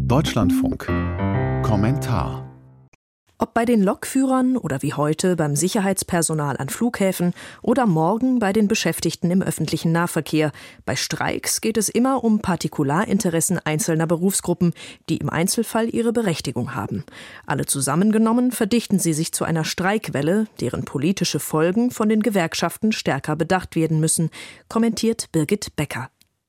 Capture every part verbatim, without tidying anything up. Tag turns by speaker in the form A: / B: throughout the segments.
A: Deutschlandfunk. Kommentar.
B: Ob bei den Lokführern oder wie heute beim Sicherheitspersonal an Flughäfen oder morgen bei den Beschäftigten im öffentlichen Nahverkehr, bei Streiks geht es immer um Partikularinteressen einzelner Berufsgruppen, die im Einzelfall ihre Berechtigung haben. Alle zusammengenommen verdichten sie sich zu einer Streikwelle, deren politische Folgen von den Gewerkschaften stärker bedacht werden müssen, kommentiert Birgit Becker.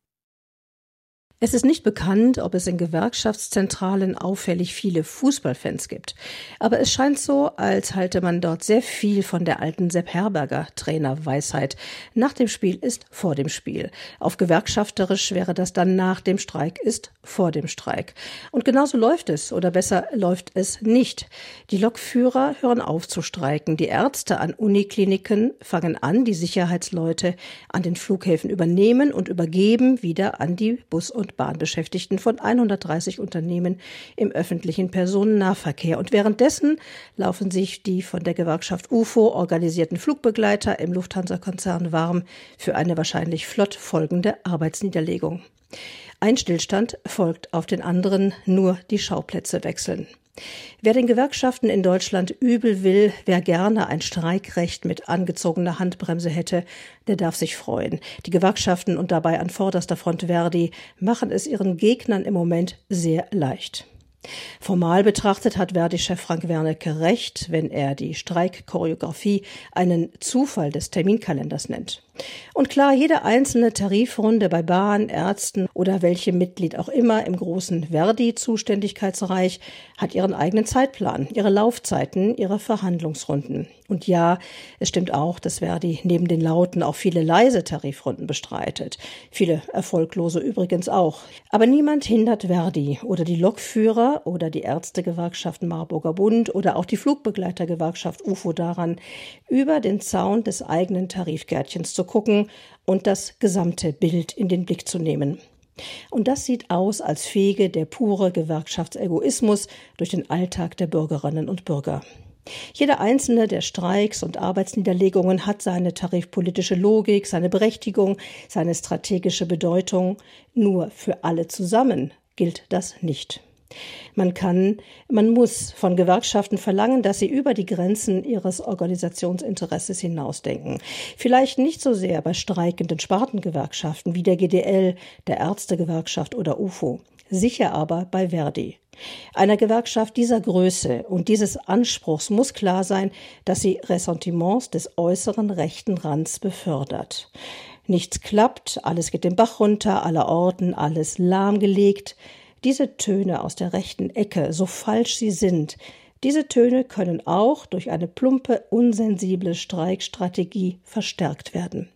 C: Es ist nicht bekannt, ob es in Gewerkschaftszentralen auffällig viele Fußballfans gibt. Aber es scheint so, als halte man dort sehr viel von der alten Sepp Herberger Trainerweisheit. Nach dem Spiel ist vor dem Spiel. Auf gewerkschafterisch wäre das dann nach dem Streik ist vor dem Streik. Und genauso läuft es, oder besser läuft es nicht. Die Lokführer hören auf zu streiken. Die Ärzte an Unikliniken fangen an, die Sicherheitsleute an den Flughäfen übernehmen und übergeben wieder an die Bus- und Bahnbeschäftigten von hundertdreißig Unternehmen im öffentlichen Personennahverkehr. Und währenddessen laufen sich die von der Gewerkschaft U F O organisierten Flugbegleiter im Lufthansa-Konzern warm für eine wahrscheinlich flott folgende Arbeitsniederlegung. Ein Stillstand folgt auf den anderen, nur die Schauplätze wechseln. Wer den Gewerkschaften in Deutschland übel will, wer gerne ein Streikrecht mit angezogener Handbremse hätte, der darf sich freuen. Die Gewerkschaften und dabei an vorderster Front Verdi machen es ihren Gegnern im Moment sehr leicht. Formal betrachtet hat Verdi-Chef Frank Wernicke recht, wenn er die Streikchoreografie einen Zufall des Terminkalenders nennt. Und klar, jede einzelne Tarifrunde bei Bahn, Ärzten oder welchem Mitglied auch immer im großen Verdi-Zuständigkeitsbereich hat ihren eigenen Zeitplan, ihre Laufzeiten, ihre Verhandlungsrunden. Und ja, es stimmt auch, dass Verdi neben den lauten auch viele leise Tarifrunden bestreitet. Viele erfolglose übrigens auch. Aber niemand hindert Verdi oder die Lokführer oder die Ärztegewerkschaften Marburger Bund oder auch die Flugbegleitergewerkschaft U F O daran, über den Zaun des eigenen Tarifgärtchens zu gucken und das gesamte Bild in den Blick zu nehmen. Und das sieht aus, als fege der pure Gewerkschaftsegoismus durch den Alltag der Bürgerinnen und Bürger. Jeder einzelne der Streiks und Arbeitsniederlegungen hat seine tarifpolitische Logik, seine Berechtigung, seine strategische Bedeutung. Nur für alle zusammen gilt das nicht. Man kann, man muss von Gewerkschaften verlangen, dass sie über die Grenzen ihres Organisationsinteresses hinausdenken. Vielleicht nicht so sehr bei streikenden Spartengewerkschaften wie der G D L, der Ärztegewerkschaft oder U F O. Sicher aber bei Verdi. Einer Gewerkschaft dieser Größe und dieses Anspruchs muss klar sein, dass sie Ressentiments des äußeren rechten Rands befördert. Nichts klappt, alles geht den Bach runter, allerorten alles lahmgelegt. Diese Töne aus der rechten Ecke, so falsch sie sind, diese Töne können auch durch eine plumpe, unsensible Streikstrategie verstärkt werden.